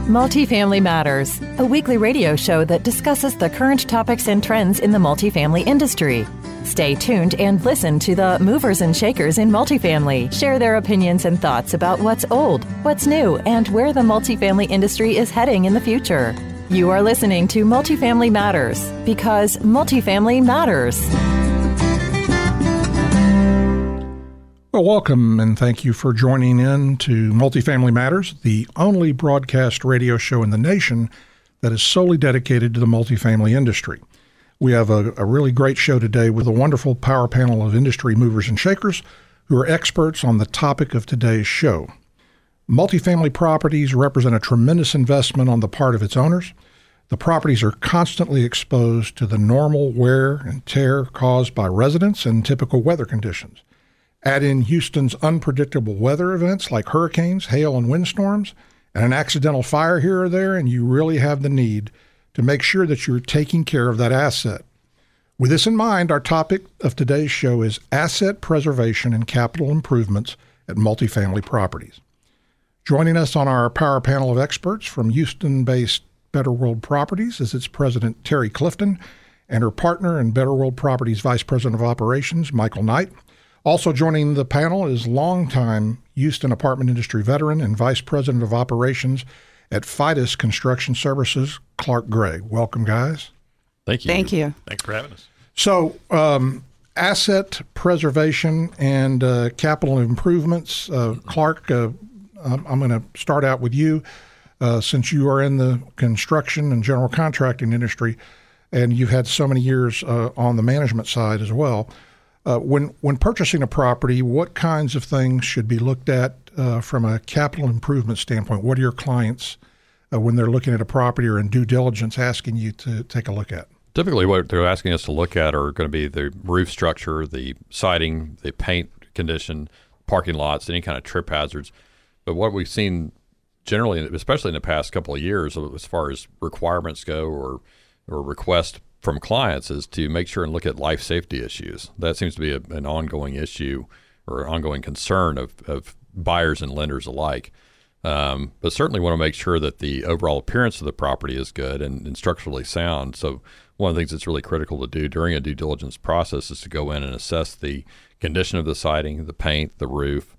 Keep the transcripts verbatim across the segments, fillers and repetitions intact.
Multifamily Matters, a weekly radio show that discusses the current topics and trends in the multifamily industry. Stay tuned and listen to the movers and shakers in multifamily share their opinions and thoughts about what's old, what's new, and where the multifamily industry is heading in the future. You are listening to Multifamily Matters because multifamily matters. Well, welcome and thank you for joining in to Multifamily Matters, the only broadcast radio show in the nation that is solely dedicated to the multifamily industry. We have a, a really great show today with a wonderful power panel of industry movers and shakers who are experts on the topic of today's show. Multifamily properties represent a tremendous investment on the part of its owners. The properties are constantly exposed to the normal wear and tear caused by residents and typical weather conditions. Add in Houston's unpredictable weather events like hurricanes, hail, and windstorms, and an accidental fire here or there, and you really have the need to make sure that you're taking care of that asset. With this in mind, our topic of today's show is asset preservation and capital improvements at multifamily properties. Joining us on our power panel of experts from Houston-based Better World Properties is its president, Terry Clifton, and her partner and Better World Properties Vice President of Operations, Michael Knight. Also joining the panel is longtime Houston apartment industry veteran and Vice President of Operations at Fidus Construction Services, Clark Gray. Welcome, guys. Thank you. Thank you. Thanks for having us. So, um, asset preservation and uh, capital improvements. Uh, Clark, uh, I'm going to start out with you. Uh, since you are in the construction and general contracting industry, and you've had so many years uh, on the management side as well, uh, when when purchasing a property, what kinds of things should be looked at uh, from a capital improvement standpoint? What are your clients, uh, when they're looking at a property or in due diligence, asking you to take a look at? Typically, what they're asking us to look at are going to be the roof structure, the siding, the paint condition, parking lots, any kind of trip hazards. But what we've seen generally, especially in the past couple of years, as far as requirements go or or requests from clients, is to make sure and look at life safety issues. That seems to be a, an ongoing issue or ongoing concern of, of buyers and lenders alike. Um, but certainly want to make sure that the overall appearance of the property is good and, and structurally sound. So one of the things that's really critical to do during a due diligence process is to go in and assess the condition of the siding, the paint, the roof,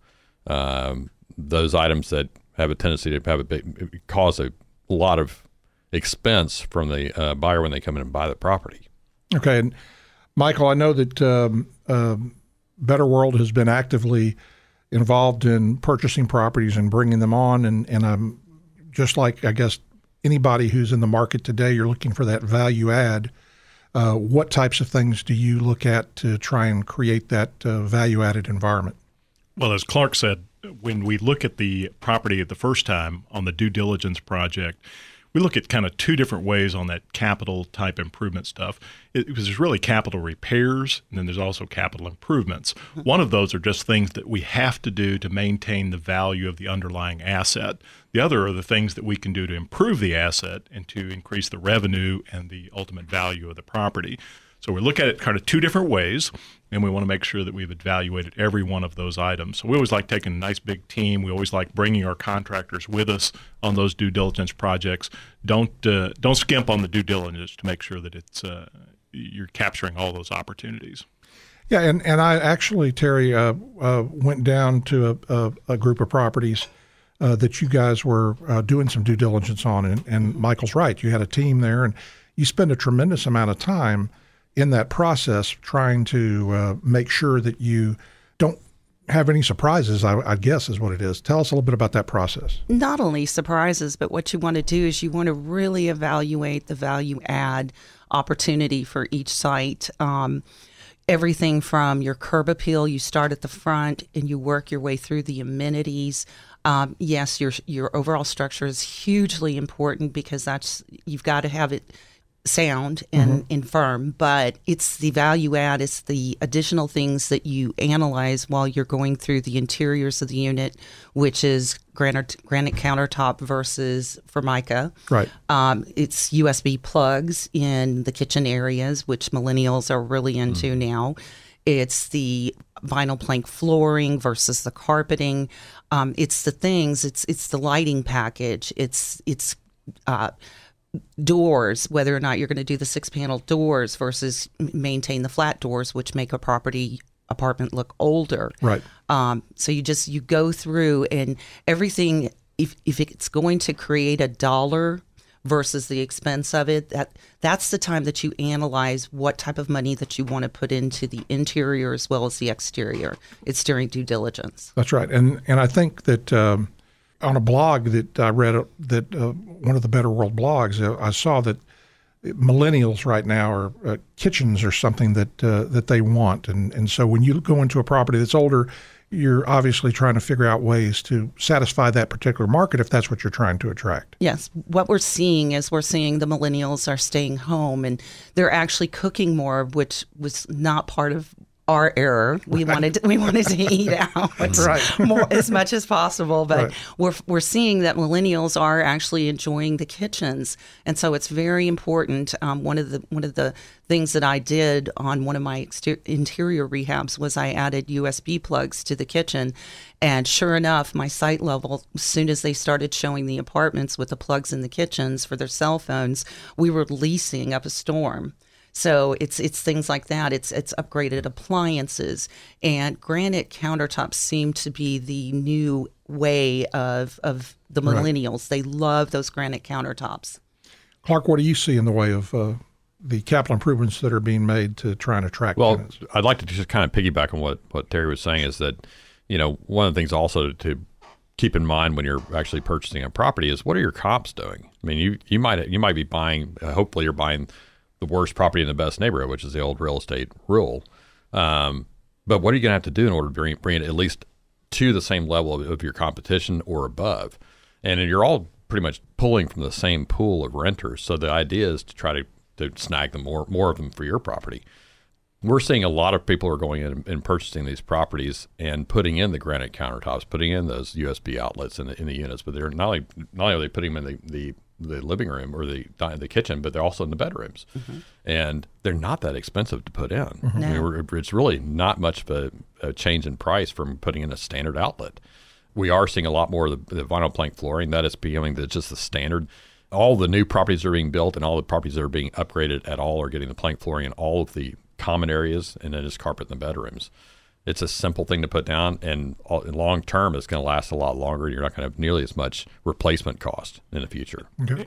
um, those items that have a tendency to have a big, cause a lot of expense from the uh, buyer when they come in and buy the property. Okay. And Michael, I know that um, uh, Better World has been actively involved in purchasing properties and bringing them on. And, and um, just like, I guess, anybody who's in the market today, you're looking for that value add. Uh, what types of things do you look at to try and create that uh, value added environment? Well, as Clark said, when we look at the property at the first time on the due diligence project, we look at kind of two different ways on that capital type improvement stuff. It, because there's really capital repairs, and then there's also capital improvements. One of those are just things that we have to do to maintain the value of the underlying asset. The other are the things that we can do to improve the asset and to increase the revenue and the ultimate value of the property. So we look at it kind of two different ways, and we want to make sure that we've evaluated every one of those items. So we always like taking a nice big team. We always like bringing our contractors with us on those due diligence projects. Don't uh, don't skimp on the due diligence to make sure that it's uh, you're capturing all those opportunities. Yeah, and, and I actually, Terry, uh, uh, went down to a, a, a group of properties uh, that you guys were uh, doing some due diligence on, and, and Michael's right. You had a team there, and you spend a tremendous amount of time in that process trying to uh, make sure that you don't have any surprises, I, I guess is what it is. Tell us a little bit about that process. Not only surprises, but what you want to do is you want to really evaluate the value add opportunity for each site. Um, everything from your curb appeal, you start at the front and you work your way through the amenities. Um, yes, your your overall structure is hugely important because that's you've got to have it sound and, mm-hmm. and firm, but it's the value add, it's the additional things that you analyze while you're going through the interiors of the unit, which is granite, granite countertop versus Formica. Right. Um, it's U S B plugs in the kitchen areas, which millennials are really into mm-hmm. now. It's the vinyl plank flooring versus the carpeting. Um, it's the things. It's it's the lighting package. It's it's uh, doors, whether or not you're going to do the six panel doors versus maintain the flat doors, which make a property apartment look older. Right. Um, so you just, you go through and everything, if, if it's going to create a dollar versus the expense of it, that that's the time that you analyze what type of money that you want to put into the interior as well as the exterior. It's during due diligence. That's right. And, and I think that, um, on a blog that I read, uh, that uh, one of the Better World blogs, uh, I saw that millennials right now are uh, kitchens are something that uh, that they want, and and so when you go into a property that's older, you're obviously trying to figure out ways to satisfy that particular market if that's what you're trying to attract. Yes, what we're seeing is we're seeing the millennials are staying home and they're actually cooking more, which was not part of our error. We right. wanted to, we wanted to eat out right. more as much as possible, but right. we're we're seeing that millennials are actually enjoying the kitchens, and so it's very important. Um, one of the one of the things that I did on one of my exter- interior rehabs was I added U S B plugs to the kitchen, and sure enough, my site level, as soon as they started showing the apartments with the plugs in the kitchens for their cell phones, we were leasing up a storm. So it's it's things like that. It's it's upgraded appliances, and granite countertops seem to be the new way of of the millennials. Right. They love those granite countertops. Clark, what do you see in the way of uh, the capital improvements that are being made to try and attract well, tenants? I'd like to just kind of piggyback on what, what Terry was saying is that, you know, one of the things also to keep in mind when you're actually purchasing a property is what are your comps doing? I mean, you, you might you might be buying, uh, hopefully you're buying the worst property in the best neighborhood, which is the old real estate rule. Um, but what are you going to have to do in order to bring, bring it at least to the same level of, of your competition or above? And you're all pretty much pulling from the same pool of renters. So the idea is to try to, to snag them more, more of them for your property. We're seeing a lot of people are going in and purchasing these properties and putting in the granite countertops, putting in those U S B outlets in the, in the units. But they're not only, not only are they putting them in the, the the living room or the the kitchen, but they're also in the bedrooms, mm-hmm. and they're not that expensive to put in. Mm-hmm. No. I mean, we're, it's really not much of a, a change in price from putting in a standard outlet. We are seeing a lot more of the, the vinyl plank flooring that is becoming the, just the standard. All the new properties that are being built and all the properties that are being upgraded at all are getting the plank flooring in all of the common areas, and then just carpet in the bedrooms. It's a simple thing to put down, and long term, it's going to last a lot longer. You're not going to have nearly as much replacement cost in the future. Okay.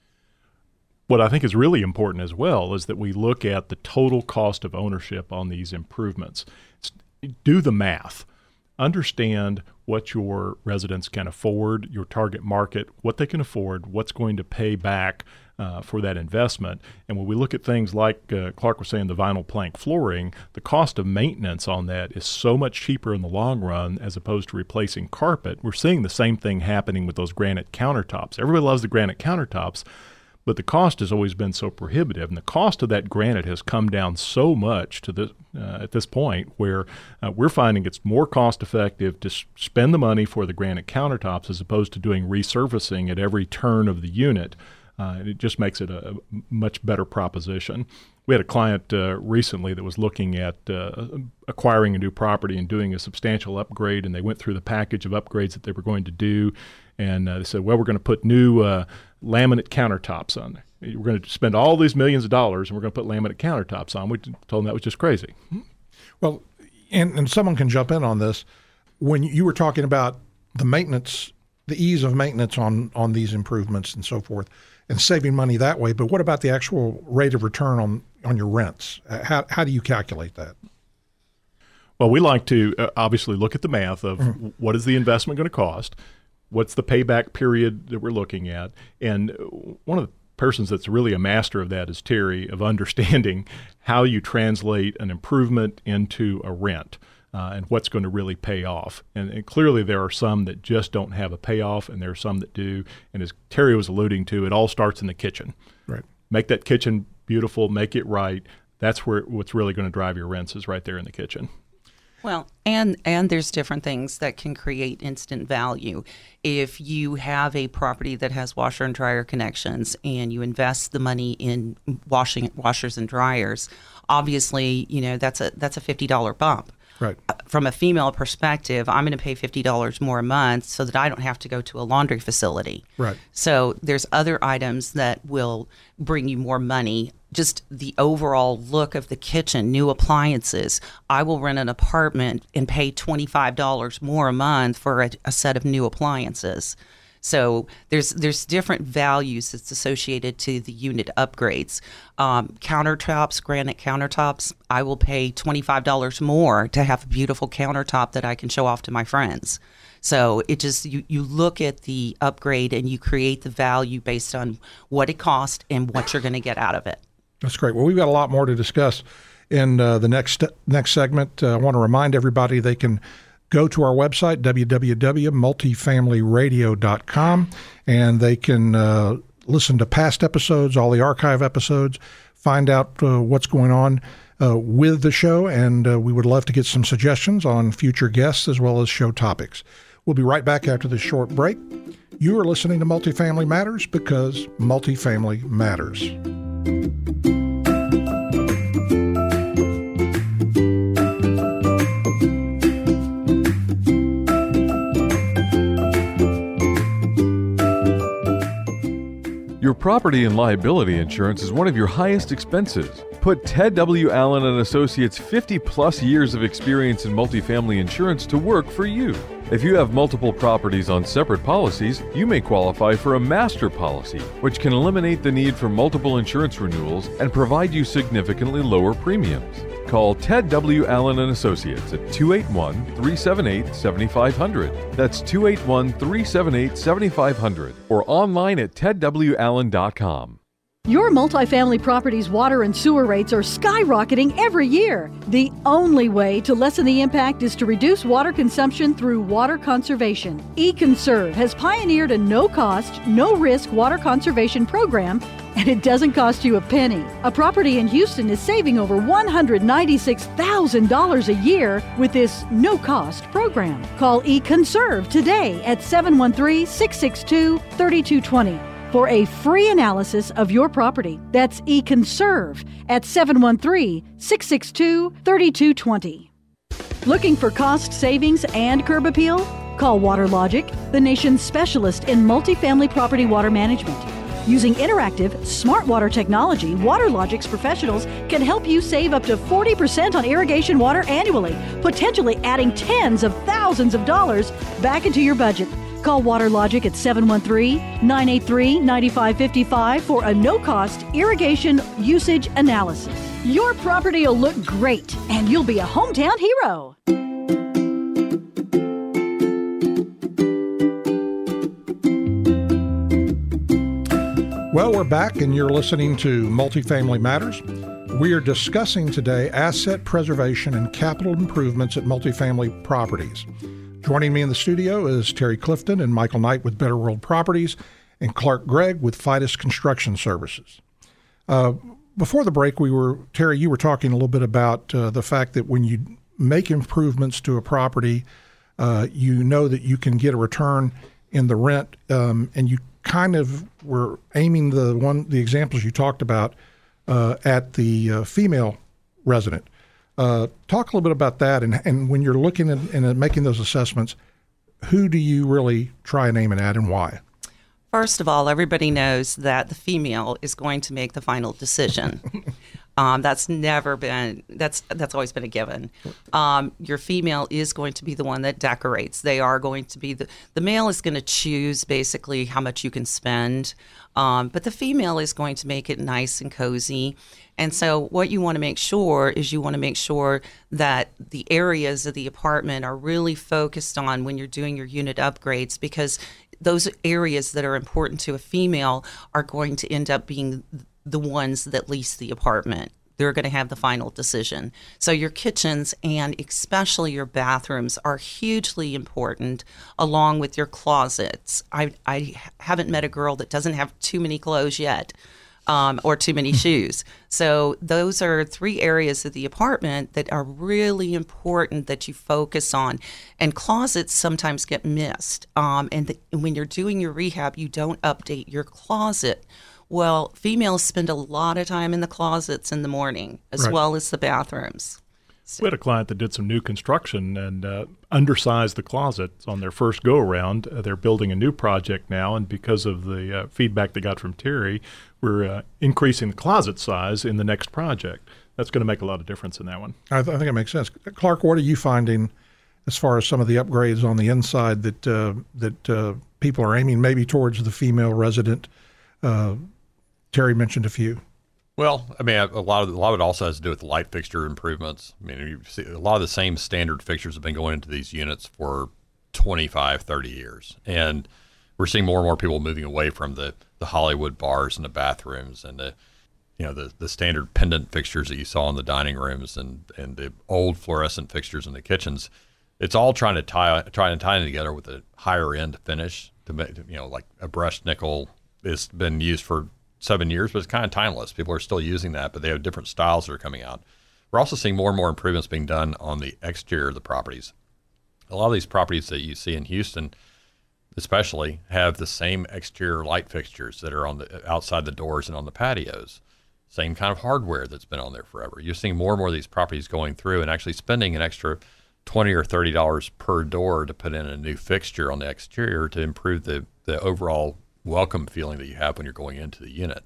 What I think is really important as well is that we look at the total cost of ownership on these improvements. Do the math. Understand what your residents can afford, your target market, what they can afford, what's going to pay back uh, for that investment. And when we look at things like uh, Clark was saying, the vinyl plank flooring, the cost of maintenance on that is so much cheaper in the long run as opposed to replacing carpet. We're seeing the same thing happening with those granite countertops. Everybody loves the granite countertops, but the cost has always been so prohibitive, and the cost of that granite has come down so much to the uh, at this point where uh, we're finding it's more cost-effective to s- spend the money for the granite countertops as opposed to doing resurfacing at every turn of the unit. Uh, and it just makes it a, a much better proposition. We had a client uh, recently that was looking at uh, acquiring a new property and doing a substantial upgrade, and they went through the package of upgrades that they were going to do, and uh, they said, well, we're going to put new uh, laminate countertops on there. We're going to spend all these millions of dollars, and we're going to put laminate countertops on. We told them that was just crazy. Well, and, and someone can jump in on this. When you were talking about the maintenance, the ease of maintenance on, on these improvements and so forth, and saving money that way, but what about the actual rate of return on, on your rents? How, how do you calculate that? Well, we like to uh, obviously look at the math of mm-hmm. what is the investment going to cost, what's the payback period that we're looking at, and one of the persons that's really a master of that is Terry, of understanding how you translate an improvement into a rent. Uh, and what's going to really pay off. And, and clearly there are some that just don't have a payoff, and there are some that do. And as Terry was alluding to, it all starts in the kitchen. Right. Make that kitchen beautiful, make it right. That's where what's really going to drive your rents is right there in the kitchen. Well, and and there's different things that can create instant value. If you have a property that has washer and dryer connections and you invest the money in washing washers and dryers, obviously, you know, that's a that's a fifty dollars bump. Right. From a female perspective, I'm going to pay fifty dollars more a month so that I don't have to go to a laundry facility. Right. So there's other items that will bring you more money. Just the overall look of the kitchen, new appliances. I will rent an apartment and pay twenty-five dollars more a month for a, a set of new appliances. So there's there's different values that's associated to the unit upgrades. Um, countertops, granite countertops, I will pay twenty-five dollars more to have a beautiful countertop that I can show off to my friends. So it just, you, you look at the upgrade and you create the value based on what it costs and what you're going to get out of it. That's great. Well, we've got a lot more to discuss in uh, the next next segment. Uh, I want to remind everybody they can go to our website, w w w dot multifamily radio dot com, and they can uh, listen to past episodes, all the archive episodes, find out uh, what's going on uh, with the show, and uh, we would love to get some suggestions on future guests as well as show topics. We'll be right back after this short break. You are listening to Multifamily Matters because multifamily matters. Your property and liability insurance is one of your highest expenses. Put Ted W. Allen and Associates' fifty plus years of experience in multifamily insurance to work for you. If you have multiple properties on separate policies, you may qualify for a master policy, which can eliminate the need for multiple insurance renewals and provide you significantly lower premiums. Call Ted W. Allen and Associates at two eight one, three seven eight, seven five zero zero. That's two eight one, three seven eight, seven five zero zero or online at ted w allen dot com. Your multifamily property's water and sewer rates are skyrocketing every year. The only way to lessen the impact is to reduce water consumption through water conservation. eConserve has pioneered a no-cost, no-risk water conservation program, and it doesn't cost you a penny. A property in Houston is saving over one hundred ninety-six thousand dollars a year with this no-cost program. Call eConserve today at seven one three, six six two, three two two zero. for a free analysis of your property. That's eConserve at seven one three, six six two, three two two zero. Looking for cost savings and curb appeal? Call WaterLogic, the nation's specialist in multifamily property water management. Using interactive, smart water technology, WaterLogic's professionals can help you save up to forty percent on irrigation water annually, potentially adding tens of thousands of dollars back into your budget. Call WaterLogic at seven one three, nine eight three, nine five five five for a no-cost irrigation usage analysis. Your property will look great, and you'll be a hometown hero. Well, we're back, and you're listening to Multifamily Matters. We are discussing today asset preservation and capital improvements at multifamily properties. Joining me in the studio is Terry Clifton and Michael Knight with Better World Properties and Clark Gregg with Fidus Construction Services. Uh, before the break, we were Terry, you were talking a little bit about uh, the fact that when you make improvements to a property, uh, you know that you can get a return in the rent, um, and you kind of were aiming the one the examples you talked about uh, at the uh, female resident. Uh, talk a little bit about that, and, and when you're looking at and making those assessments, who do you really try and aim it at and why? First of all, everybody knows that the female is going to make the final decision. Um, that's never been, that's that's always been a given. Um, your female is going to be the one that decorates. They are going to be, the, the male is going to choose basically how much you can spend, um, but the female is going to make it nice and cozy. And so what you want to make sure is you want to make sure that the areas of the apartment are really focused on when you're doing your unit upgrades, because those areas that are important to a female are going to end up being the ones that lease the apartment. They're going to have the final decision. So your kitchens and especially your bathrooms are hugely important, along with your closets. I, I haven't met a girl that doesn't have too many clothes yet. Um, or too many shoes. So those are three areas of the apartment that are really important that you focus on. And closets sometimes get missed. Um, and the, when you're doing your rehab, you don't update your closet. Well, females spend a lot of time in the closets in the morning, as right. well as the bathrooms. We had a client that did some new construction and uh, undersized the closets on their first go-around. Uh, they're building a new project now, and because of the uh, feedback they got from Terry, we're uh, increasing the closet size in the next project. That's going to make a lot of difference in that one. I, th- I think it makes sense. Clark, what are you finding as far as some of the upgrades on the inside that uh, that uh, people are aiming maybe towards the female resident? Uh, Terry mentioned a few. Well, I mean, a lot of a lot of it also has to do with light fixture improvements. I mean, you see a lot of the same standard fixtures have been going into these units for twenty-five, thirty years, and we're seeing more and more people moving away from the, the Hollywood bars and the bathrooms and the you know the, the standard pendant fixtures that you saw in the dining rooms and, and the old fluorescent fixtures in the kitchens. It's all trying to tie trying to tie them together with a higher end finish to make you know like a brushed nickel has been used for seven years, but it's kind of timeless. People are still using that, but they have different styles that are coming out. We're also seeing more and more improvements being done on the exterior of the properties. A lot of these properties that you see in Houston, especially, have the same exterior light fixtures that are on the outside the doors and on the patios. Same kind of hardware that's been on there forever. You're seeing more and more of these properties going through and actually spending an extra twenty or thirty dollars per door to put in a new fixture on the exterior to improve the, the overall welcome feeling that you have when you're going into the unit.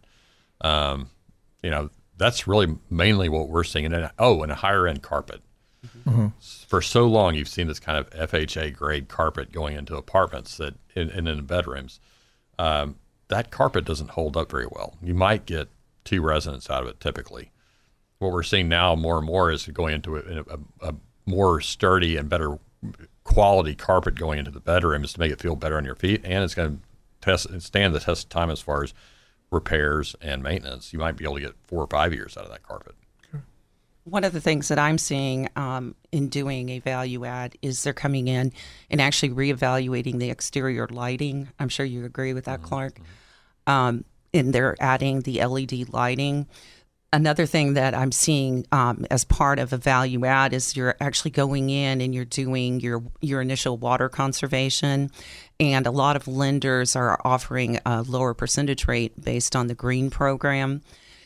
Um, you know, that's really mainly what we're seeing. And then, oh, and a higher end carpet. Mm-hmm. For so long, you've seen this kind of F H A grade carpet going into apartments that and in, in, in bedrooms. Um, that carpet doesn't hold up very well. You might get two residents out of it typically. What we're seeing now more and more is going into a, a, a more sturdy and better quality carpet going into the bedrooms to make it feel better on your feet, and it's going to test stand the test of time as far as repairs and maintenance. You might be able to get four or five years out of that carpet. Okay. One of the things that I'm seeing um, in doing a value add is they're coming in and actually reevaluating the exterior lighting. I'm sure you agree with that, mm-hmm. Clark. Um, and they're adding the L E D lighting. Another thing that I'm seeing um, as part of a value add is you're actually going in and you're doing your your initial water conservation, and a lot of lenders are offering a lower percentage rate based on the green program.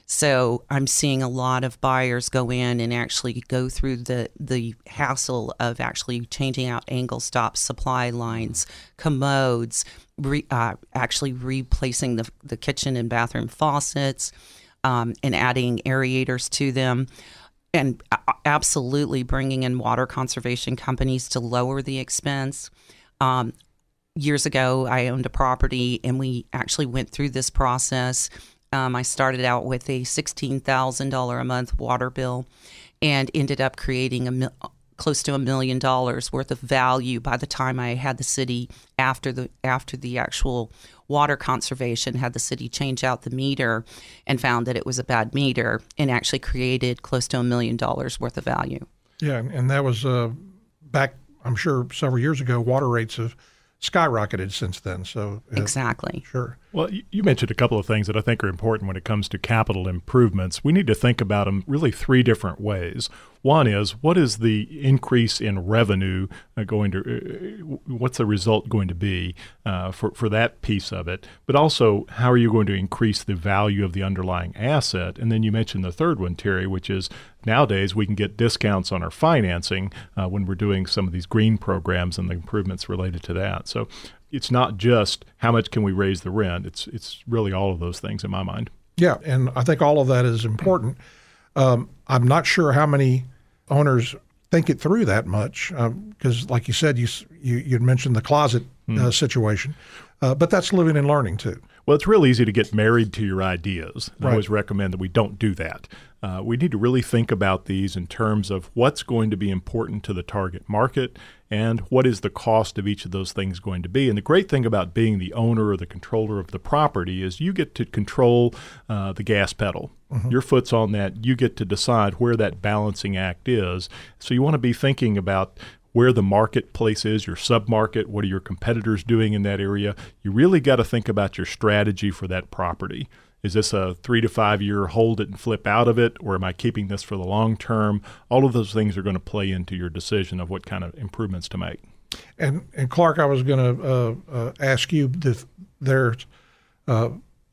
So I'm seeing a lot of buyers go in and actually go through the, the hassle of actually changing out angle stop supply lines, commodes, re, uh, actually replacing the, the kitchen and bathroom faucets, Um, and adding aerators to them, and absolutely bringing in water conservation companies to lower the expense. Um, years ago, I owned a property, and we actually went through this process. Um, I started out with a sixteen thousand dollars a month water bill and ended up creating a mil- close to a million dollars worth of value by the time I had the city, after the after the actual water conservation, had the city change out the meter and found that it was a bad meter, and actually created close to a million dollars worth of value. Yeah, and that was uh, back, I'm sure, several years ago. Water rates have skyrocketed since then. So uh, exactly. Sure. Well, you mentioned a couple of things that I think are important when it comes to capital improvements. We need to think about them really three different ways. One is, what is the increase in revenue uh, going to, uh, what's the result going to be uh, for, for that piece of it? But also, how are you going to increase the value of the underlying asset? And then you mentioned the third one, Terry, which is nowadays we can get discounts on our financing uh, when we're doing some of these green programs and the improvements related to that. So it's not just how much can we raise the rent. It's it's really all of those things in my mind. Yeah, and I think all of that is important. Um, I'm not sure how many owners think it through that much because, um, like you said, you you you'd mentioned the closet uh, mm. situation, uh, but that's living and learning too. Well, it's real easy to get married to your ideas. I right. always recommend that we don't do that. Uh, we need to really think about these in terms of what's going to be important to the target market and what is the cost of each of those things going to be. And the great thing about being the owner or the controller of the property is you get to control uh, the gas pedal. Mm-hmm. Your foot's on that. You get to decide where that balancing act is. So you want to be thinking about where the marketplace is, your sub-market, what are your competitors doing in that area. You really got to think about your strategy for that property. Is this a three to five year hold it and flip out of it, or am I keeping this for the long term? All of those things are going to play into your decision of what kind of improvements to make. And and Clark, I was going to uh, uh, ask you if there's uh,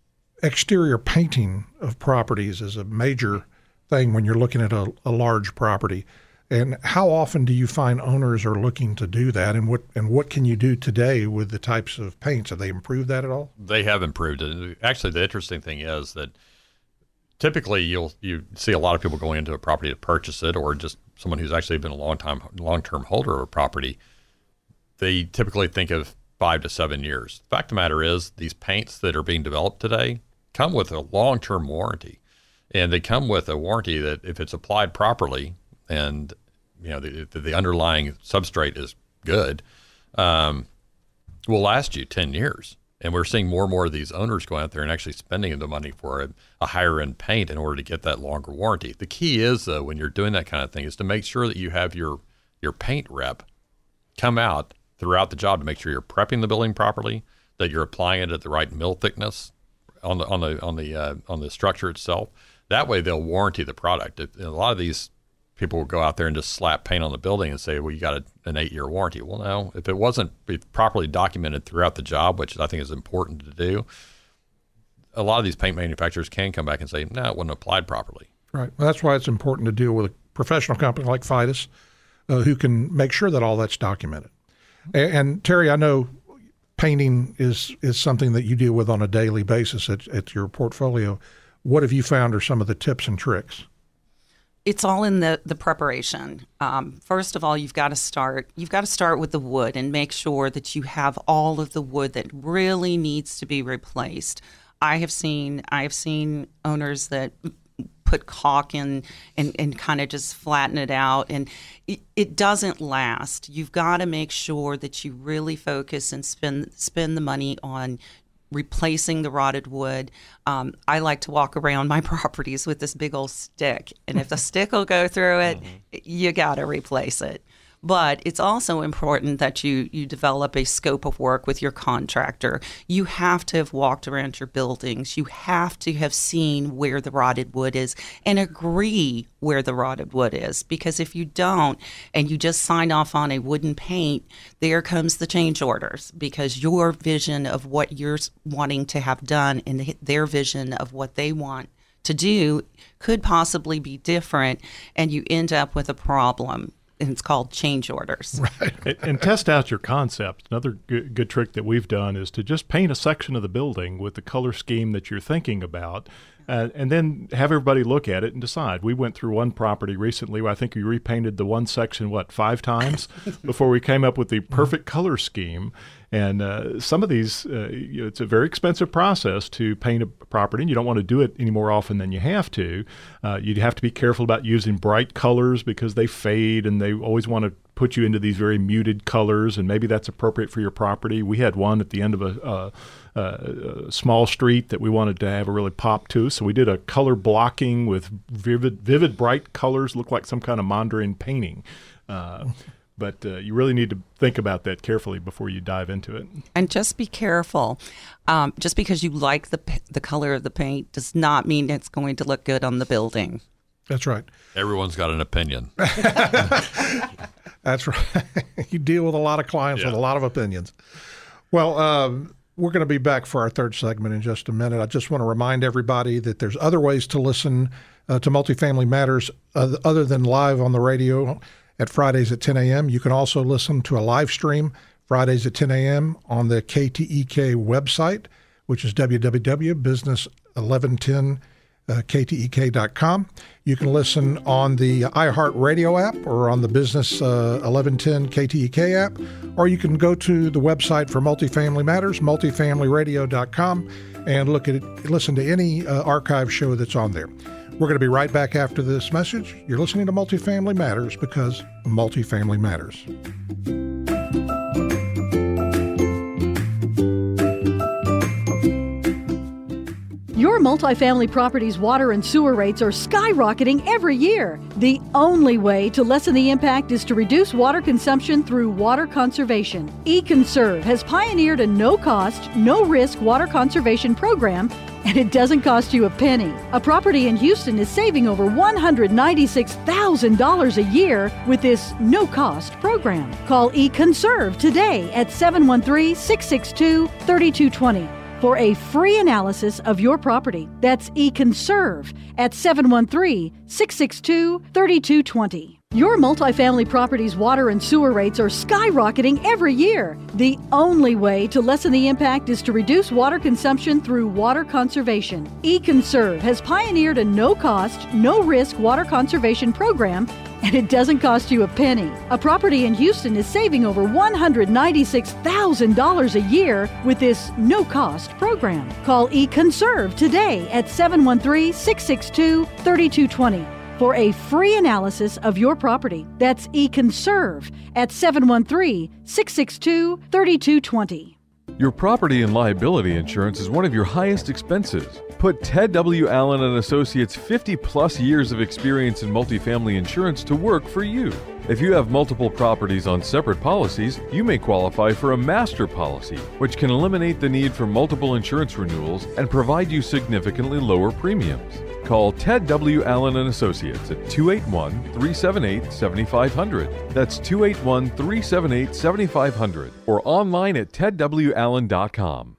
exterior painting of properties is a major thing when you're looking at a, a large property. And how often do you find owners are looking to do that? And what and what can you do today with the types of paints? Have they improved that at all? They have improved it. Actually, the interesting thing is that typically you'll you see a lot of people going into a property to purchase it, or just someone who's actually been a long time long-term holder of a property. They typically think of five to seven years. The fact of the matter is, these paints that are being developed today come with a long-term warranty, and they come with a warranty that if it's applied properly and you know the the, the underlying substrate is good, um, will last you ten years. And we're seeing more and more of these owners go out there and actually spending the money for a, a higher end paint in order to get that longer warranty. The key is, though, when you're doing that kind of thing, is to make sure that you have your your paint rep come out throughout the job to make sure you're prepping the building properly, that you're applying it at the right mill thickness on the on the on the uh, on the structure itself. That way, they'll warranty the product. If, a lot of these people will go out there and just slap paint on the building and say, well, you got a, an eight-year warranty. Well, no, if it wasn't properly documented throughout the job, which I think is important to do, a lot of these paint manufacturers can come back and say, no, it wasn't applied properly. Right. Well, that's why it's important to deal with a professional company like Fidus, uh, who can make sure that all that's documented. And, and Terry, I know painting is, is something that you deal with on a daily basis at, at your portfolio. What have you found are some of the tips and tricks? It's all in the, the preparation. Um, first of all, you've got to start. You've got to start with the wood and make sure that you have all of the wood that really needs to be replaced. I have seen I have seen owners that put caulk in and, and kind of just flatten it out, and it, it doesn't last. You've got to make sure that you really focus and spend spend the money on replacing the rotted wood. Um, I like to walk around my properties with this big old stick, and if the stick will go through it, mm-hmm. you got to replace it. But it's also important that you you develop a scope of work with your contractor. You have to have walked around your buildings. You have to have seen where the rotted wood is and agree where the rotted wood is. Because if you don't and you just sign off on a wooden paint, there comes the change orders, because your vision of what you're wanting to have done and their vision of what they want to do could possibly be different, and you end up with a problem. And it's called change orders. Right. and, and test out your concept. Another good, good trick that we've done is to just paint a section of the building with the color scheme that you're thinking about, uh, and then have everybody look at it and decide. We went through one property recently where I think we repainted the one section, what, five times before we came up with the perfect color scheme. And uh, some of these, uh, you know, it's a very expensive process to paint a property, and you don't want to do it any more often than you have to. Uh, you have to be careful about using bright colors because they fade, and they always want to put you into these very muted colors, and maybe that's appropriate for your property. We had one at the end of a, a, a small street that we wanted to have a really pop to, so we did a color blocking with vivid, vivid bright colors, looked like some kind of Mondrian painting. Uh, But uh, you really need to think about that carefully before you dive into it. And just be careful. Um, just because you like the the color of the paint does not mean it's going to look good on the building. That's right. Everyone's got an opinion. That's right. You deal with a lot of clients yeah. with a lot of opinions. Well, um, we're going to be back for our third segment in just a minute. I just want to remind everybody that there's other ways to listen uh, to Multifamily Matters uh, other than live on the radio at Fridays at ten a.m. You can also listen to a live stream Fridays at ten a.m. on the K T E K website, which is w w w dot business eleven ten k t e k dot com. You can listen on the iHeartRadio app or on the Business uh, eleven ten K T E K app, or you can go to the website for Multifamily Matters, multifamily radio dot com, and look at it, listen to any uh, archive show that's on there. We're going to be right back after this message. You're listening to Multifamily Matters because multifamily matters. Your multifamily property's water and sewer rates are skyrocketing every year. The only way to lessen the impact is to reduce water consumption through water conservation. eConserve has pioneered a no-cost, no-risk water conservation program, and it doesn't cost you a penny. A property in Houston is saving over one hundred ninety-six thousand dollars a year with this no-cost program. Call eConserve today at seven one three, six six two, three two two zero for a free analysis of your property. That's eConserve at seven one three, six six two, three two two zero. Your multifamily property's water and sewer rates are skyrocketing every year. The only way to lessen the impact is to reduce water consumption through water conservation. eConserve has pioneered a no-cost, no-risk water conservation program, and it doesn't cost you a penny. A property in Houston is saving over one hundred ninety-six thousand dollars a year with this no-cost program. Call eConserve today at seven one three, six six two, three two two zero. for a free analysis of your property. That's eConserve at seven one three, six six two, three two two zero. Your property and liability insurance is one of your highest expenses. Put Ted W. Allen and Associates' fifty plus years of experience in multifamily insurance to work for you. If you have multiple properties on separate policies, you may qualify for a master policy, which can eliminate the need for multiple insurance renewals and provide you significantly lower premiums. Call Ted W. Allen and Associates at two eight one, three seven eight, seven five zero zero. That's two eight one, three seven eight, seven five zero zero or online at ted w allen dot com.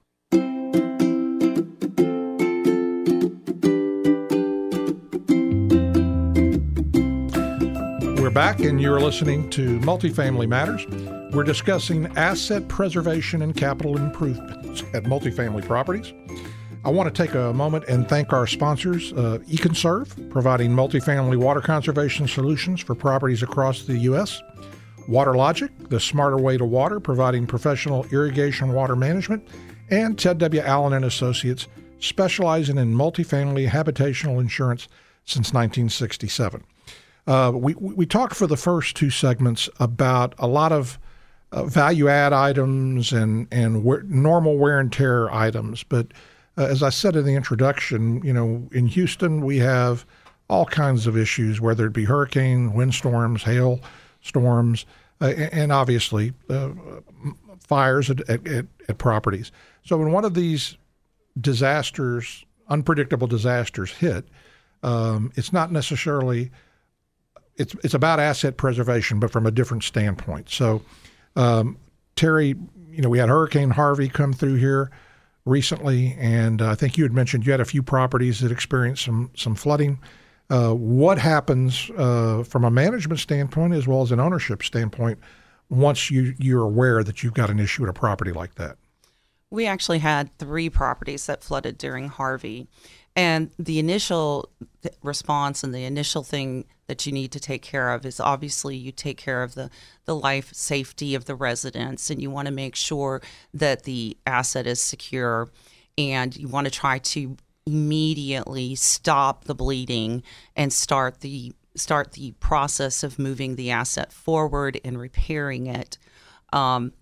We're back, and you're listening to Multifamily Matters. We're discussing asset preservation and capital improvements at multifamily properties. I want to take a moment and thank our sponsors, uh, eConserve, providing multifamily water conservation solutions for properties across the U S WaterLogic, the smarter way to water, providing professional irrigation water management, and Ted W. Allen and Associates, specializing in multifamily habitational insurance since nineteen sixty-seven. Uh, we, we talked for the first two segments about a lot of uh, value-add items and, and wear, normal wear and tear items, but Uh, as I said in the introduction, you know, in Houston, we have all kinds of issues, whether it be hurricane, windstorms, hail storms, uh, and obviously uh, fires at, at, at properties. So when one of these disasters, unpredictable disasters hit, um, it's not necessarily, it's, it's about asset preservation, but from a different standpoint. So, um, Terry, you know, we had Hurricane Harvey come through here recently, and uh, I think you had mentioned you had a few properties that experienced some some flooding. Uh, what happens uh, from a management standpoint as well as an ownership standpoint once you, you're aware that you've got an issue with a property like that? We actually had three properties that flooded during Harvey. And the initial response and the initial thing that you need to take care of is obviously you take care of the, the life safety of the residents, and you want to make sure that the asset is secure, and you want to try to immediately stop the bleeding and start the start the process of moving the asset forward and repairing it. Um,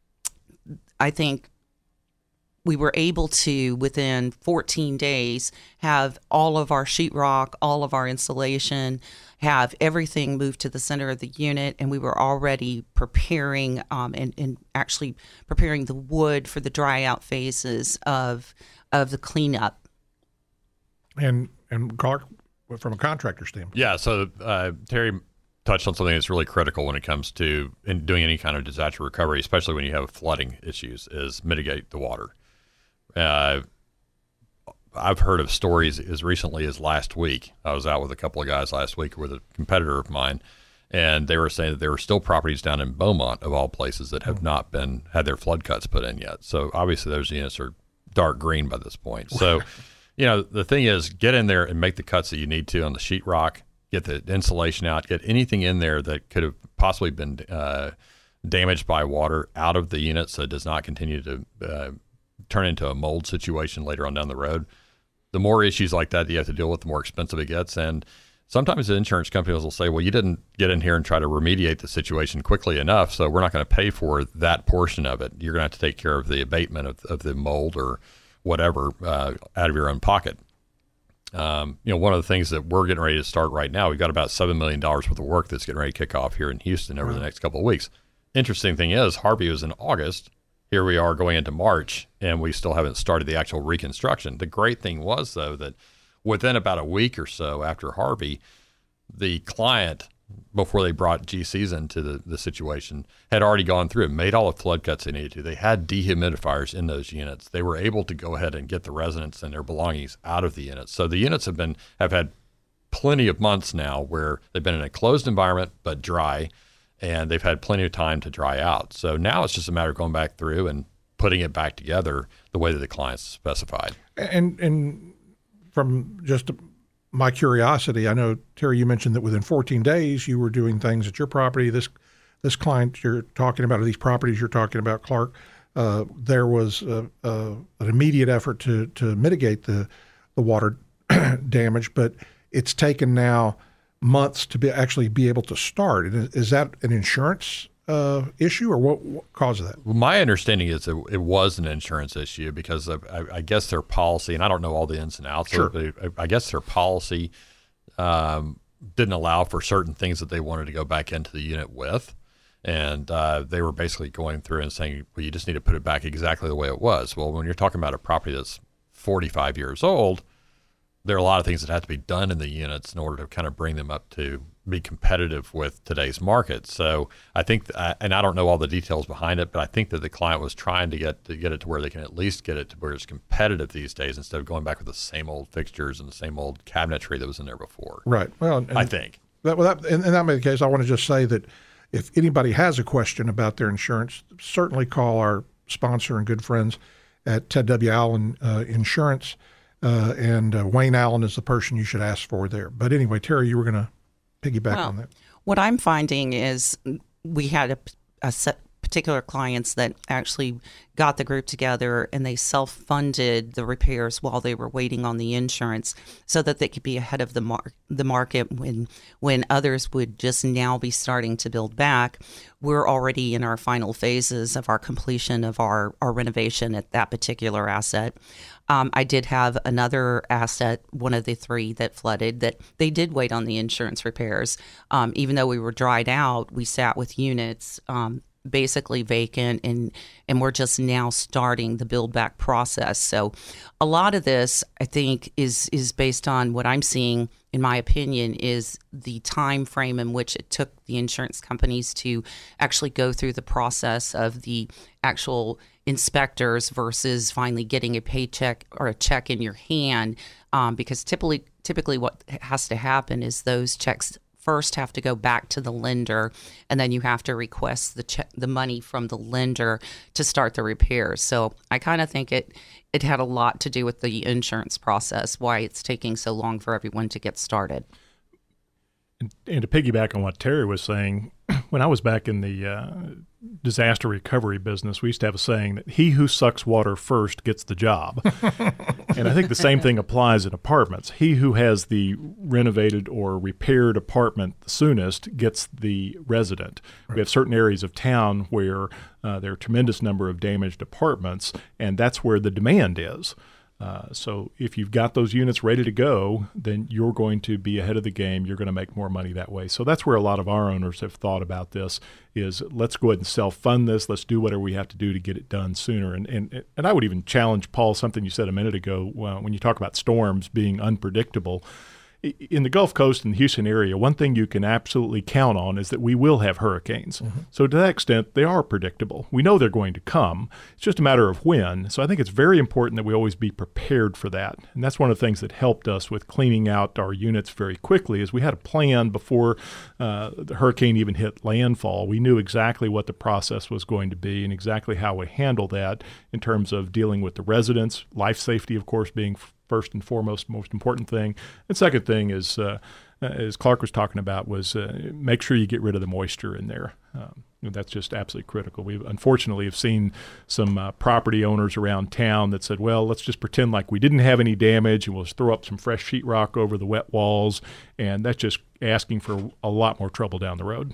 I think we were able to, within fourteen days, have all of our sheetrock, all of our insulation, have everything moved to the center of the unit, and we were already preparing um, and, and actually preparing the wood for the dry out phases of of the cleanup. And and Clark, from a contractor standpoint. Yeah, so uh, Terry touched on something that's really critical when it comes to in doing any kind of disaster recovery, especially when you have flooding issues, is mitigate the water. Uh, I've heard of stories as recently as last week. I was out with a couple of guys last week with a competitor of mine, and they were saying that there are still properties down in Beaumont, of all places, that have not been had their flood cuts put in yet. So obviously those units are dark green by this point. So, you know, the thing is, get in there and make the cuts that you need to on the sheetrock, get the insulation out, get anything in there that could have possibly been uh, damaged by water out of the unit so it does not continue to uh, turn into a mold situation later on down the road. The more issues like that you have to deal with, the more expensive it gets. And sometimes the insurance companies will say, well, you didn't get in here and try to remediate the situation quickly enough, so we're not going to pay for that portion of it. You're going to have to take care of the abatement of, of the mold or whatever uh, out of your own pocket. Um, you know, one of the things that we're getting ready to start right now, we've got about seven million dollars worth of work that's getting ready to kick off here in Houston over wow. the next couple of weeks. Interesting thing is, Harvey was in August. Here we are going into March, and we still haven't started the actual reconstruction. The great thing was, though, that within about a week or so after Harvey, the client, before they brought G Cs into the, the situation, had already gone through it, made all the flood cuts they needed to. They had dehumidifiers in those units. They were able to go ahead and get the residents and their belongings out of the units. So the units have been have had plenty of months now where they've been in a closed environment but dry, and they've had plenty of time to dry out. So now it's just a matter of going back through and putting it back together the way that the client's specified. And and from just my curiosity, I know, Terry, you mentioned that within fourteen days you were doing things at your property. This this client you're talking about, or these properties you're talking about, Clark, uh, there was a, a, an immediate effort to to mitigate the the water damage, but it's taken now months to be actually be able to start. Is, is that an insurance uh, issue, or what, what caused that? Well, my understanding is that it was an insurance issue because of, I, I guess their policy, and I don't know all the ins and outs, sure. but I, I guess their policy um, didn't allow for certain things that they wanted to go back into the unit with. And uh, they were basically going through and saying, well, you just need to put it back exactly the way it was. Well, when you're talking about a property that's forty-five years old, there are a lot of things that have to be done in the units in order to kind of bring them up to be competitive with today's market. So I think, th- and I don't know all the details behind it, but I think that the client was trying to get to get it to where they can at least get it to where it's competitive these days instead of going back with the same old fixtures and the same old cabinetry that was in there before. Right. Well, and I think. That, well, that, in, in that being the case, I want to just say that if anybody has a question about their insurance, certainly call our sponsor and good friends at Ted W. Allen uh, Insurance. Uh, and uh, Wayne Allen is the person you should ask for there. But anyway, Terry, you were going to piggyback well, on that. What I'm finding is we had a, a set particular clients that actually got the group together and they self-funded the repairs while they were waiting on the insurance so that they could be ahead of the mar- the market when when others would just now be starting to build back. We're already in our final phases of our completion of our, our renovation at that particular asset. Um, I did have another asset, one of the three that flooded, that they did wait on the insurance repairs. Um, even though we were dried out, we sat with units um, basically vacant, and and we're just now starting the build back process. So a lot of this, I think, is is based on what I'm seeing, in my opinion, is the time frame in which it took the insurance companies to actually go through the process of the actual inspectors versus finally getting a paycheck or a check in your hand. Um, because typically, typically what has to happen is those checks first have to go back to the lender, and then you have to request the check, the money from the lender to start the repairs. So I kind of think it it had a lot to do with the insurance process, why it's taking so long for everyone to get started. And, and to piggyback on what Terry was saying, when I was back in the uh, disaster recovery business, we used to have a saying that he who sucks water first gets the job. And I think the same thing applies in apartments. He who has the renovated or repaired apartment the soonest gets the resident. Right. We have certain areas of town where uh, there are a tremendous number of damaged apartments, and that's where the demand is. Uh, so if you've got those units ready to go, then you're going to be ahead of the game. You're going to make more money that way. So that's where a lot of our owners have thought about this is let's go ahead and self-fund this. Let's do whatever we have to do to get it done sooner. And and, and I would even challenge, Paul, something you said a minute ago uh, when you talk about storms being unpredictable. In the Gulf Coast and the Houston area, one thing you can absolutely count on is that we will have hurricanes. Mm-hmm. So to that extent, they are predictable. We know they're going to come. It's just a matter of when. So I think it's very important that we always be prepared for that. And that's one of the things that helped us with cleaning out our units very quickly is we had a plan before uh, the hurricane even hit landfall. We knew exactly what the process was going to be and exactly how we handle that in terms of dealing with the residents, life safety, of course, being first and foremost, most important thing. And second thing is, uh, as Clark was talking about, was uh, make sure you get rid of the moisture in there. Um, that's just absolutely critical. We unfortunately have seen some uh, property owners around town that said, well, let's just pretend like we didn't have any damage and we'll just throw up some fresh sheetrock over the wet walls. And that's just asking for a lot more trouble down the road.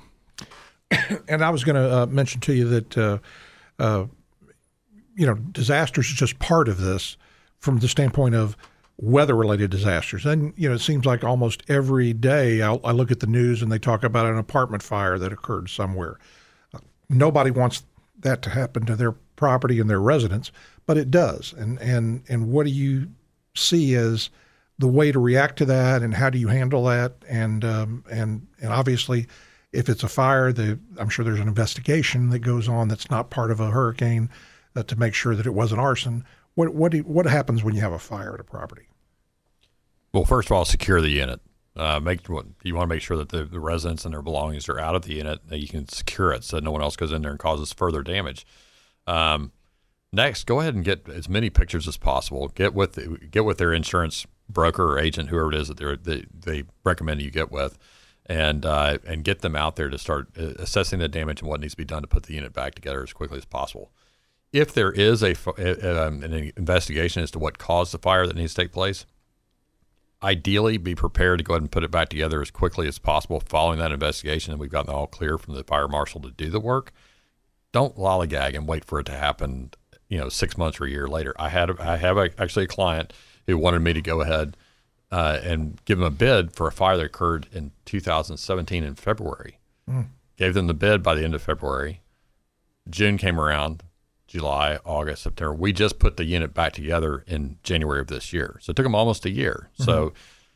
And I was going to uh, mention to you that, uh, uh, you know, disasters is just part of this, from the standpoint of weather-related disasters. And, you know, it seems like almost every day I'll, I look at the news and they talk about an apartment fire that occurred somewhere. Uh, nobody wants that to happen to their property and their residents, but it does. And, and, and what do you see as the way to react to that, and how do you handle that? And, um, and, and obviously, if it's a fire, the, I'm sure there's an investigation that goes on that's not part of a hurricane uh, to make sure that it wasn't arson. What what do you, what happens when you have a fire at a property? Well, first of all, secure the unit. Uh, make you want to make sure that the, the residents and their belongings are out of the unit, that you can secure it so no one else goes in there and causes further damage. Um, next, go ahead and get as many pictures as possible. Get with the, get with their insurance broker or agent, whoever it is that they're, they they recommend you get with, and uh, and get them out there to start assessing the damage and what needs to be done to put the unit back together as quickly as possible. If there is a, a um, an investigation as to what caused the fire that needs to take place, ideally be prepared to go ahead and put it back together as quickly as possible following that investigation, and we've gotten all clear from the fire marshal to do the work. Don't lollygag and wait for it to happen, you know, six months or a year later. I had I have a, actually a client who wanted me to go ahead uh, and give him a bid for a fire that occurred in two thousand seventeen in February. Mm. Gave them the bid by the end of February. June came around. July, August, September. We just put the unit back together in January of this year. So it took them almost a year. Mm-hmm. So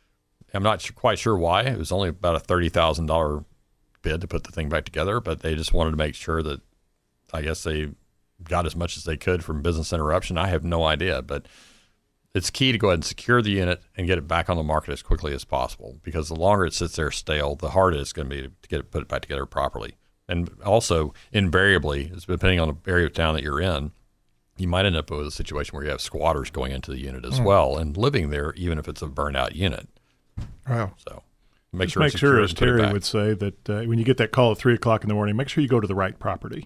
I'm not quite sure why. It was only about a thirty thousand dollars bid to put the thing back together, but they just wanted to make sure that, I guess they got as much as they could from business interruption. I have no idea, but it's key to go ahead and secure the unit and get it back on the market as quickly as possible, because the longer it sits there stale, the harder it's going to be to get it put it back together properly. And also, invariably, depending on the area of town that you're in, you might end up with a situation where you have squatters going into the unit as mm. well and living there, even if it's a burned-out unit. Wow. So make Just sure, make sure, as Terry would say, that uh, when you get that call at three o'clock in the morning, make sure you go to the right property.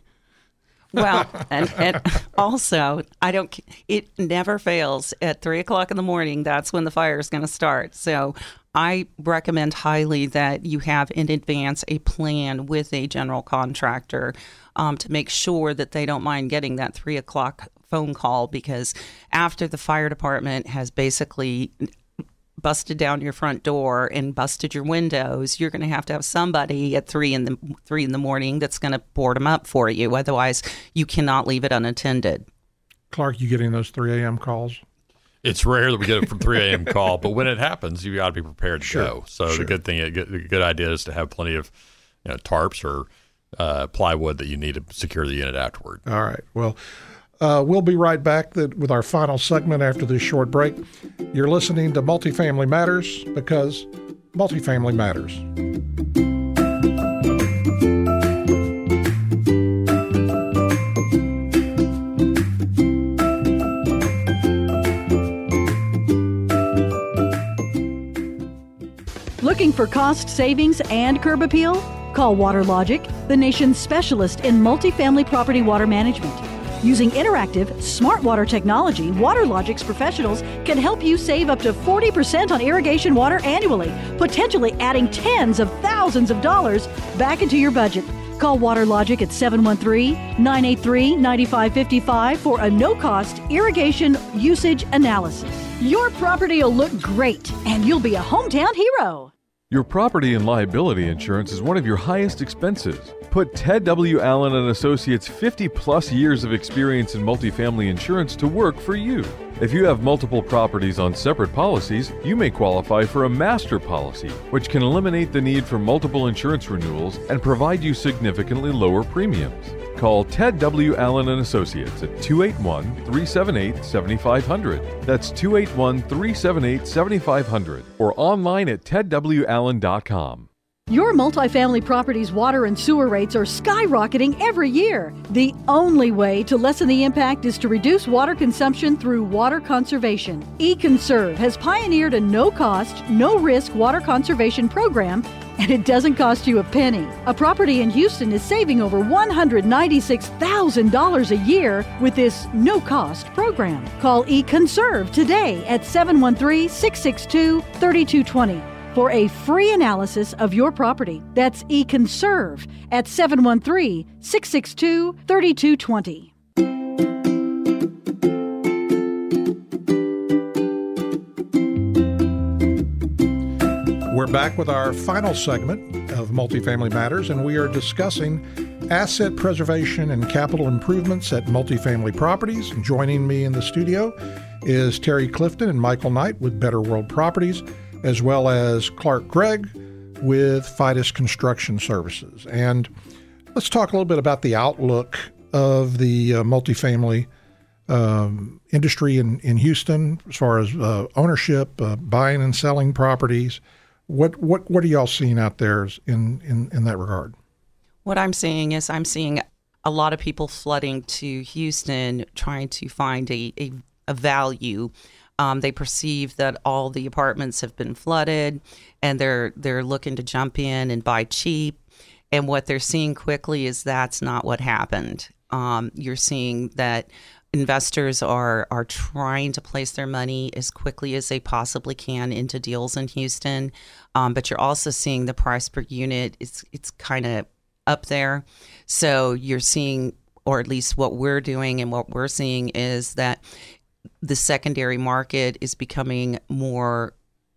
Well, and, and also, I don't. It never fails at three o'clock in the morning. That's when the fire is going to start. So I recommend highly that you have in advance a plan with a general contractor um, to make sure that they don't mind getting that three o'clock phone call, because after the fire department has basically busted down your front door and busted your windows, you're going to have to have somebody at three in the three in the morning that's going to board them up for you. Otherwise, you cannot leave it unattended. Clark, you getting those three a.m. calls? It's rare that we get it from three a.m. call, but when it happens, you got to be prepared to sure, go. So sure. the good thing, the good idea is to have plenty of, you know, tarps or uh, plywood that you need to secure the unit afterward. All right. Well, uh, we'll be right back with our final segment after this short break. You're listening to Multifamily Matters, because multifamily matters. Looking for cost savings and curb appeal? Call WaterLogic, the nation's specialist in multifamily property water management. Using interactive, smart water technology, WaterLogic's professionals can help you save up to forty percent on irrigation water annually, potentially adding tens of thousands of dollars back into your budget. Call WaterLogic at seven one three, nine eight three, nine five five five for a no-cost irrigation usage analysis. Your property will look great, and you'll be a hometown hero. Your property and liability insurance is one of your highest expenses. Put Ted W. Allen and Associates' fifty plus years of experience in multifamily insurance to work for you. If you have multiple properties on separate policies, you may qualify for a master policy, which can eliminate the need for multiple insurance renewals and provide you significantly lower premiums. Call Ted W. Allen and Associates at two eight one, three seven eight, seven five zero zero. That's two eight one, three seven eight, seven five zero zero, or online at ted w allen dot com. Your multifamily property's water and sewer rates are skyrocketing every year. The only way to lessen the impact is to reduce water consumption through water conservation. eConserve has pioneered a no-cost, no-risk water conservation program, and it doesn't cost you a penny. A property in Houston is saving over one hundred ninety-six thousand dollars a year with this no-cost program. Call eConserve today at seven one three, six six two, three two two zero for a free analysis of your property. That's eConserve at seven one three, six six two, three two two zero. We're back with our final segment of Multifamily Matters, and we are discussing asset preservation and capital improvements at multifamily properties. And joining me in the studio is Terry Clifton and Michael Knight with Better World Properties, as well as Clark Gregg with Fidus Construction Services. And let's talk a little bit about the outlook of the uh, multifamily um, industry in, in Houston as far as uh, ownership, uh, buying and selling properties. What what what are y'all seeing out there in, in, in that regard? What I'm seeing is I'm seeing a lot of people flooding to Houston trying to find a, a, a value. Um, they perceive that all the apartments have been flooded, and they're they're looking to jump in and buy cheap. And what they're seeing quickly is that's not what happened. Um, you're seeing that investors are are trying to place their money as quickly as they possibly can into deals in Houston, um, but you're also seeing the price per unit. It's it's kind of up there. So you're seeing, or at least what we're doing and what we're seeing is that the secondary market is becoming more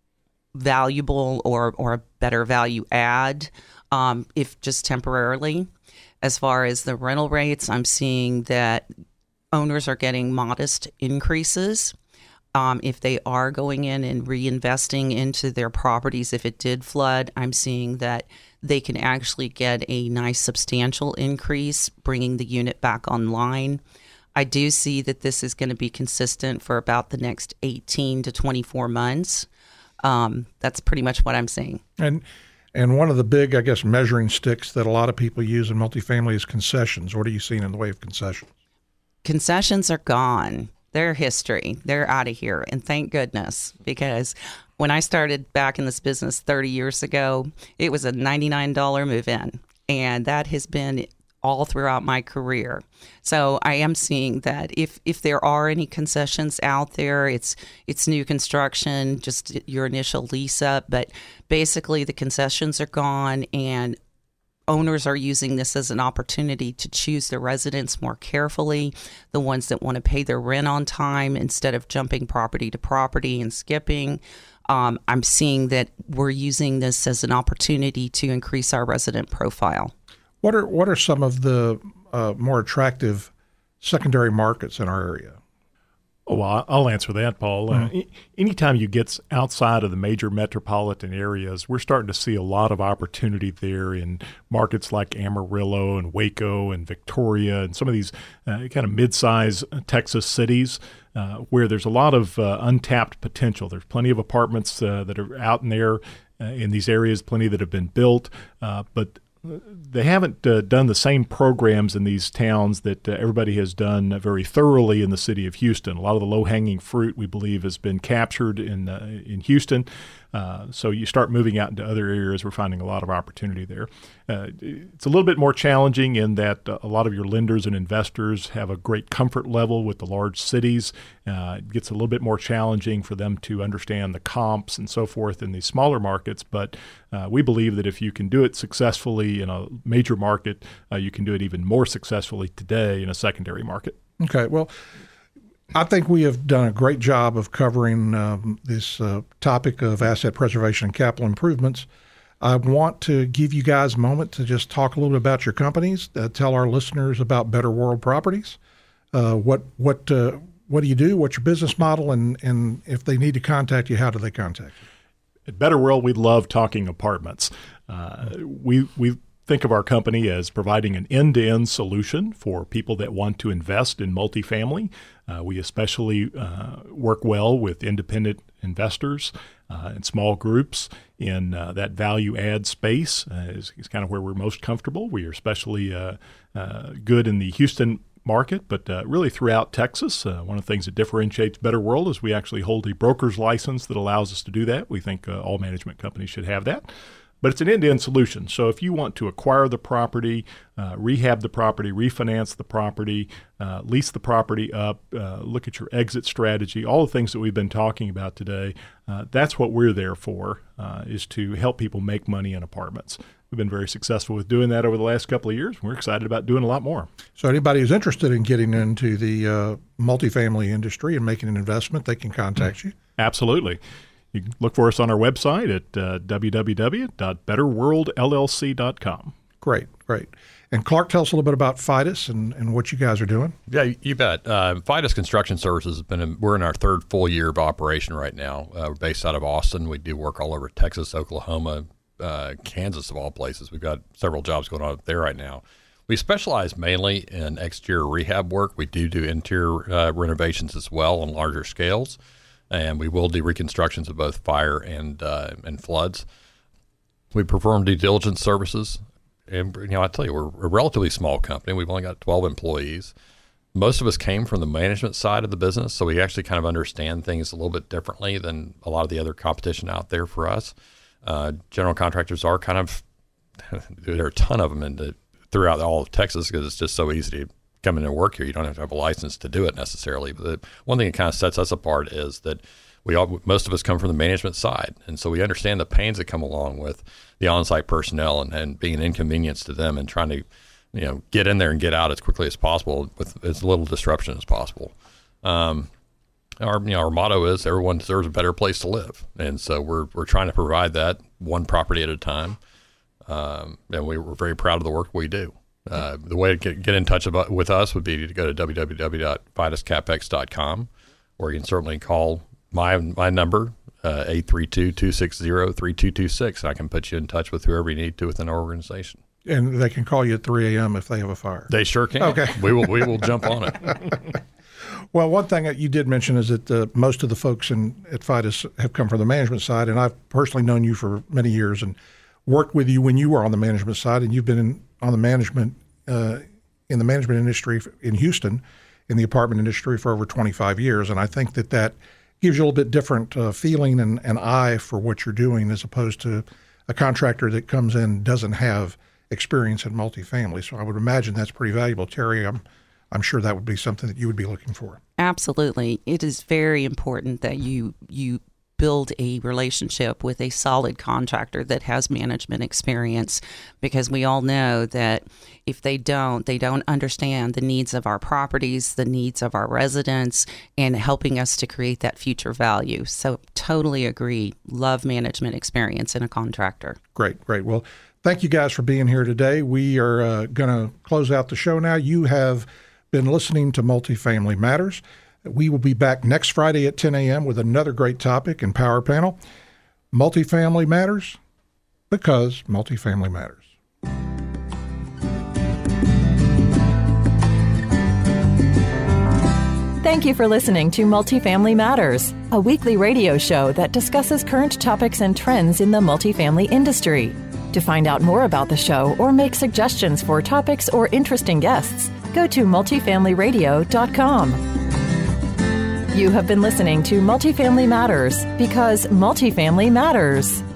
valuable or or a better value add, um, if just temporarily. As far as the rental rates, I'm seeing that owners are getting modest increases. Um, if they are going in and reinvesting into their properties, if it did flood, I'm seeing that they can actually get a nice substantial increase, bringing the unit back online. I do see that this is going to be consistent for about the next eighteen to twenty-four months. Um, that's pretty much what I'm seeing. And and one of the big, I guess, measuring sticks that a lot of people use in multifamily is concessions. What are you seeing in the way of concessions? Concessions are gone. They're history. They're out of here. And thank goodness, because when I started back in this business thirty years ago, it was a ninety-nine dollars move-in. And that has been all throughout my career. So I am seeing that if if there are any concessions out there, it's it's new construction, just your initial lease up. But basically the concessions are gone, and owners are using this as an opportunity to choose their residents more carefully, the ones that want to pay their rent on time instead of jumping property to property and skipping. Um, I'm seeing that we're using this as an opportunity to increase our resident profile. What are what are some of the uh, more attractive secondary markets in our area? Oh, well, I'll answer that, Paul. Mm-hmm. Uh, anytime you get outside of the major metropolitan areas, we're starting to see a lot of opportunity there in markets like Amarillo and Waco and Victoria and some of these uh, kind of mid-sized Texas cities uh, where there's a lot of uh, untapped potential. There's plenty of apartments uh, that are out in there uh, in these areas, plenty that have been built, uh, but they haven't uh, done the same programs in these towns that uh, everybody has done uh, very thoroughly in the city of Houston. A lot of the low-hanging fruit, we believe, has been captured in uh, in Houston. Uh, so you start moving out into other areas, we're finding a lot of opportunity there. Uh, it's a little bit more challenging in that uh, a lot of your lenders and investors have a great comfort level with the large cities. Uh, it gets a little bit more challenging for them to understand the comps and so forth in these smaller markets. But uh, we believe that if you can do it successfully in a major market, uh, you can do it even more successfully today in a secondary market. Okay, well, I think we have done a great job of covering um, this uh, topic of asset preservation and capital improvements. I want to give you guys a moment to just talk a little bit about your companies, uh, tell our listeners about Better World Properties. Uh, what what uh, what do you do? What's your business model? And, and if they need to contact you, how do they contact you? At Better World, we love talking apartments. Uh, we we think of our company as providing an end-to-end solution for people that want to invest in multifamily. Uh, we especially uh, work well with independent investors uh, and small groups in uh, that value-add space uh, is, is kind of where we're most comfortable. We are especially uh, uh, good in the Houston market, but uh, really throughout Texas. Uh, one of the things that differentiates Better World is we actually hold a broker's license that allows us to do that. We think uh, all management companies should have that. But it's an end-to-end solution. So if you want to acquire the property, uh, rehab the property, refinance the property, uh, lease the property up, uh, look at your exit strategy, all the things that we've been talking about today, uh, that's what we're there for, uh, is to help people make money in apartments. We've been very successful with doing that over the last couple of years. We're excited about doing a lot more. So anybody who's interested in getting into the uh, multifamily industry and making an investment, they can contact you? Absolutely. You can look for us on our website at uh, w w w dot better world l l c dot com. Great, great. And Clark, tell us a little bit about Fidus and, and what you guys are doing. Yeah, you bet. Uh, Fidus Construction Services has been in, we're in our third full year of operation right now. Uh, we're based out of Austin. We do work all over Texas, Oklahoma, uh, Kansas, of all places. We've got several jobs going on up there right now. We specialize mainly in exterior rehab work. We do do interior uh, renovations as well on larger scales. and we will do reconstructions of both fire and uh, and floods. We perform due diligence services. And, you know, I tell you, we're a relatively small company. We've only got twelve employees. Most of us came from the management side of the business, so we actually kind of understand things a little bit differently than a lot of the other competition out there for us. Uh, general contractors are kind of, there are a ton of them in the, throughout all of Texas because it's just so easy to come in and work here. You don't have to have a license to do it necessarily. But the one thing that kind of sets us apart is that we all, most of us come from the management side, and so we understand the pains that come along with the on-site personnel and, and being an inconvenience to them and trying to, you know, get in there and get out as quickly as possible with as little disruption as possible. Um, our, you know, our motto is everyone deserves a better place to live, and so we're we're trying to provide that one property at a time. Um, and we, we're very proud of the work we do. Uh, the way to get, get in touch about, with us would be to go to w w w dot vidas capex dot com, or you can certainly call my my number, uh, eight three two, two six zero, three two two six, and I can put you in touch with whoever you need to within our organization. And they can call you at three a.m. if they have a fire. They sure can. Okay. we will we will jump on it. Well, one thing that you did mention is that uh, most of the folks in, at Fidus have come from the management side, and I've personally known you for many years and worked with you when you were on the management side, and you've been in, on the management uh, in the management industry in Houston, in the apartment industry for over twenty-five years, and I think that that gives you a little bit different uh, feeling and, and eye for what you're doing as opposed to a contractor that comes in and doesn't have experience in multifamily. So I would imagine that's pretty valuable. Terry, I'm I'm sure that would be something that you would be looking for. Absolutely. It is very important that you you build a relationship with a solid contractor that has management experience, because we all know that if they don't, they don't understand the needs of our properties, the needs of our residents, and helping us to create that future value. So totally agree. Love management experience in a contractor. Great, great. Well, thank you guys for being here today. We are uh, going to close out the show now. You have been listening to Multifamily Matters. We will be back next Friday at ten a.m. with another great topic in Power Panel. Multifamily Matters because multifamily matters. Thank you for listening to Multifamily Matters, a weekly radio show that discusses current topics and trends in the multifamily industry. To find out more about the show or make suggestions for topics or interesting guests, go to multifamily radio dot com. You have been listening to Multifamily Matters because multifamily matters.